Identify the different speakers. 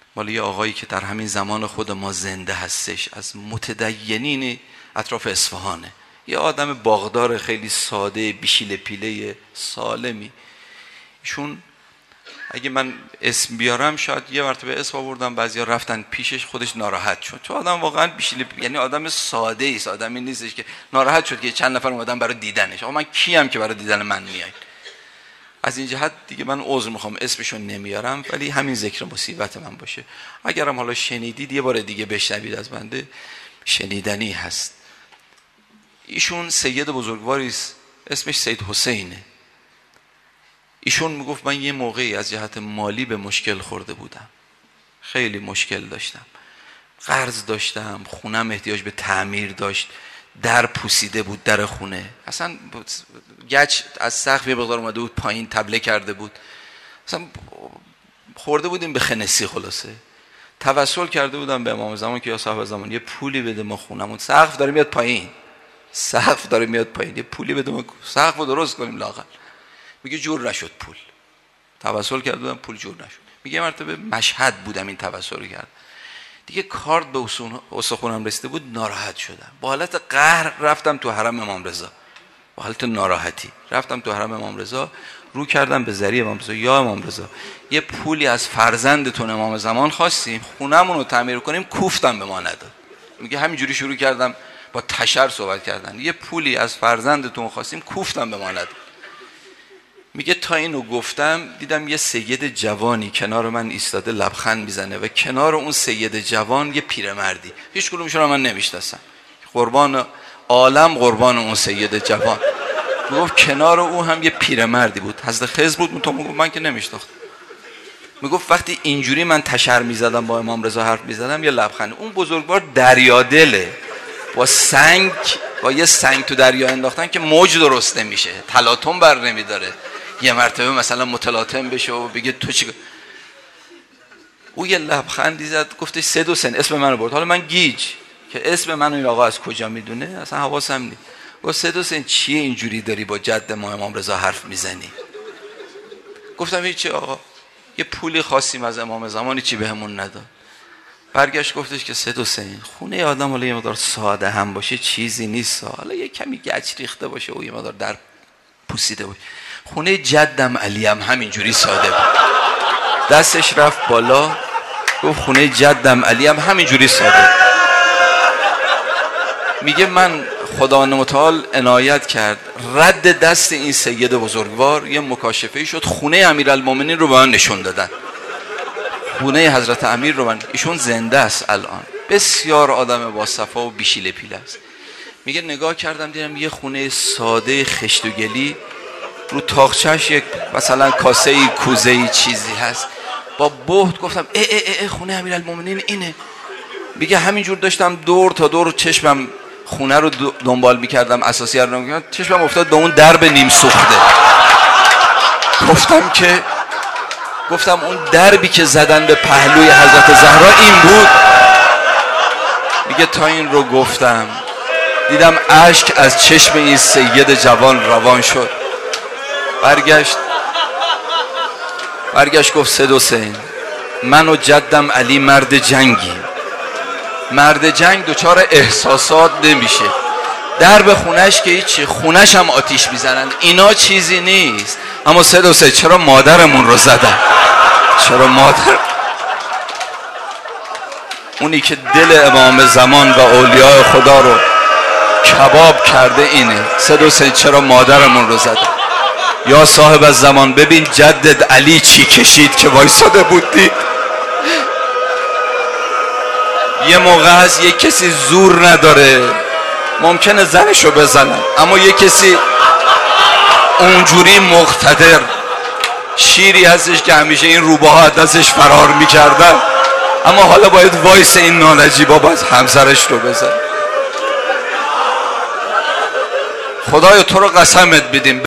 Speaker 1: مال یه آقایی که در همین زمان خود ما زنده هستش، از متدینین اطراف اصفهانه، یه آدم باغدار خیلی ساده بیشیل پیله سالمی. ایشون اگه من اسم بیارم شاید یه مرتبه اسم آوردم، بعضیا رفتن پیشش، خودش ناراحت شد، چون آدم واقعا بیشیل، یعنی آدم ساده ایست، آدمی نیستش که ناراحت شد که چند نفر اومدن برای دیدنش. آقا من کیم که برای دیدن من میایید؟ از این جهت دیگه من عذر میخوام اسمشو نمیارم، ولی همین ذکر مصیبت من باشه. اگرم حالا شنیدید یه بار دیگه بشنوید، از بنده شنیدنی هست. ایشون سید بزرگواری است، اسمش سید حسینه. ایشون میگفت من یه موقعی از جهت مالی به مشکل خورده بودم، خیلی مشکل داشتم، قرض داشتم، خونم احتیاج به تعمیر داشت، در پوسیده بود در خونه، اصلا گچ از سقف یه مقدار اومده بود پایین، تبله کرده بود، اصلا خورده بودیم به خنسی. خلاصه توسل کرده بودم به امام زمان که یا صاحب زمان یه پولی بده ما خونمون، سقف داره میاد پایین، سقف داره میاد پایین، یه پولی بده ما سقف رو درست کنیم لااقل. میگه جور نشد پول. توسل کرده بودم پول جور نشد. میگه مرتبه مشهد بودم این توسل کرد، دیگه کارت به استخونم رسیده بود، ناراحت شدم، با حالت قهر رفتم تو حرم امام رضا، با حالت ناراحتی رفتم تو حرم امام رضا، رو کردم به ذریعه امام رضا، یا امام رضا یه پولی از فرزندتون امام زمان خواستیم خونمون رو تعمیر کنیم، کوفتم به ما نداد. میگه همینجوری شروع کردم با تشر صحبت کردن، یه پولی از فرزندتون خواستیم کوفتم به ما نداد. میگه تا اینو گفتم دیدم یه سید جوانی کنار من ایستاده لبخند میزنه و کنار اون سید جوان یه پیرمردی، هیچ کدومشون رو من نمیشناسم، قربان عالم قربان اون سید جوان. میگفت کنار او هم یه پیرمردی بود، حضرت خضر بود، من که نمیشناختم. میگفت وقتی اینجوری من تشر میزدم با امام رضا حرف میزدم یه لبخند. اون بزرگوار دریادله، با سنگ، با یه سنگ تو دریا انداختن که موج درست نمیشه، تلاطم بر نمیداره، یه مرتبه مثلا متلاطم بشه و بگه تو چی. او یه لبخندی زد، گفتش سید حسین، اسم منو برد. حالا من گیج که اسم منو این آقا از کجا میدونه، اصلا حواسم نیست. گفت سید حسین چیه اینجوری داری با جد ما امام رضا حرف میزنی؟ گفتم هیچی آقا، یه پولی خواستیم از امام زمانی، چی بهمون نداد. برگشت گفتش که سید حسین خونه آدم حالا یه مقدار ساده هم باشه چیزی نیست، حالا یه کمی گچ ریخته باشه و یه مقدار در پوسیده باشه، خونه جدم علی هم همینجوری ساده بود. دستش رفت بالا گفت خونه جدم علی هم همینجوری ساده. میگه من خدا متعال عنایت کرد، رد دست این سید بزرگوار یه مکاشفه شد، خونه امیرالمومنین رو به من نشون دادن، خونه حضرت امیر رو. من ایشون زنده است الان، بسیار آدم با صفا و بیشیل پیله است. میگه نگاه کردم دیدم یه خونه ساده خشت و گلی، رو تاقچه‌اش یک مثلا کاسه‌ای کوزه‌ای چیزی هست. با بهت گفتم ای خونه امیرالمومنین اینه. میگه همینجور داشتم دور تا دور چشمم خونه رو دنبال میکردم، اساسی رو نمی‌کردم، چشمم افتاد به اون درب نیم سوخته. گفتم اون دربی که زدن به پهلوی حضرت زهرا این بود. میگه تا این رو گفتم دیدم اشک از چشم این سید جوان روان شد. برگشت گفت سید حسین من و جدم علی مرد جنگی، مرد جنگ دوچار احساسات نمیشه، درب خونش که هیچی، خونش هم آتیش میزنن، اینا چیزی نیست. اما سید حسین چرا مادرمون رو زدن؟ چرا مادر اونی که دل امام زمان و اولیاء خدا رو کباب کرده اینه. سید حسین چرا مادرمون رو زدن؟ یا صاحب از زمان ببین جدد علی چی کشید که وایساده بودی. یه موقع هست یک کسی زور نداره، ممکنه زنشو بزنن، اما یک کسی اونجوری مقتدر، شیری هستش که همیشه این روباها از دستش فرار میکردن، اما حالا باید وایس این نانجیبا باید همسرش رو بزن. خدایا تو رو قسمت بدیم